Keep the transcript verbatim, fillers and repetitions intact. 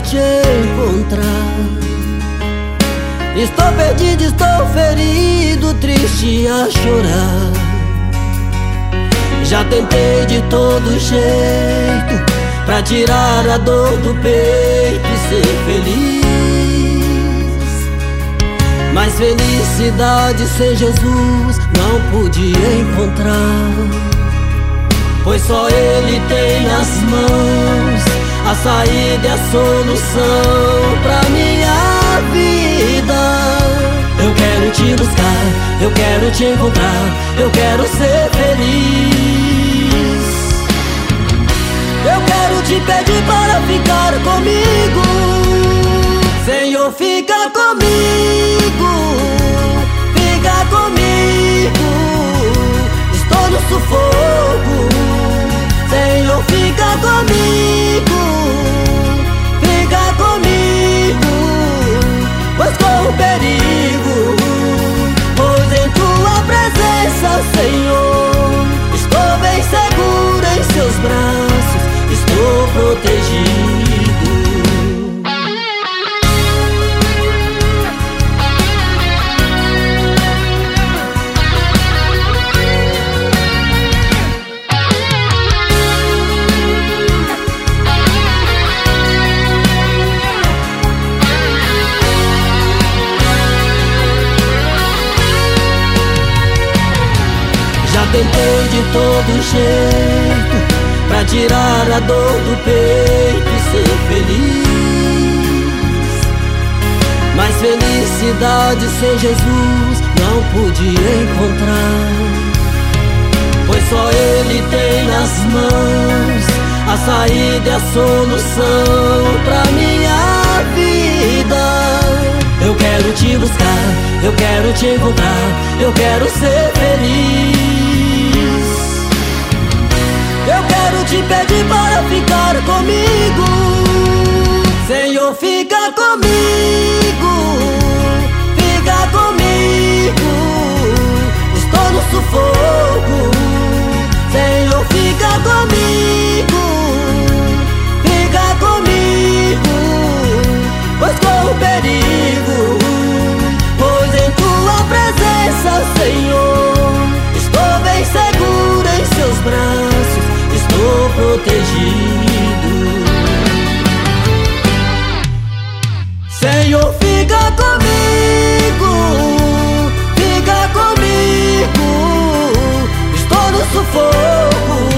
te encontrar. Estou perdido, estou ferido, triste a chorar. Já tentei de todo jeito pra tirar a dor do peito e ser feliz, mas felicidade sem Jesus não pude encontrar, pois só Ele tem nas mãos a saída e a solução pra minha vida. Eu quero te buscar, eu quero te encontrar, eu quero ser feliz. Eu quero te pedir para ficar comigo, Senhor, fica comigo, fica comigo. Estou no sufoco, Senhor, fica comigo, fica comigo, pois corro perigo, pois em tua presença, Senhor, estou bem seguro em seus braços, estou protegido. Tentei de todo jeito pra tirar a dor do peito e ser feliz, mas felicidade sem Jesus não pude encontrar, pois só Ele tem nas mãos a saída e a solução pra minha vida. Eu quero te buscar, eu quero te encontrar, eu quero ser feliz. Eu quero te pedir para ficar comigo, Senhor, fica comigo, fica comigo. Estou no sufoco, Senhor, fica comigo, fica comigo, pois corro perigo, pois em tua presença, Senhor, estou bem seguro em seus braços, estou protegido. Senhor, fica comigo, fica comigo. Estou no sufoco,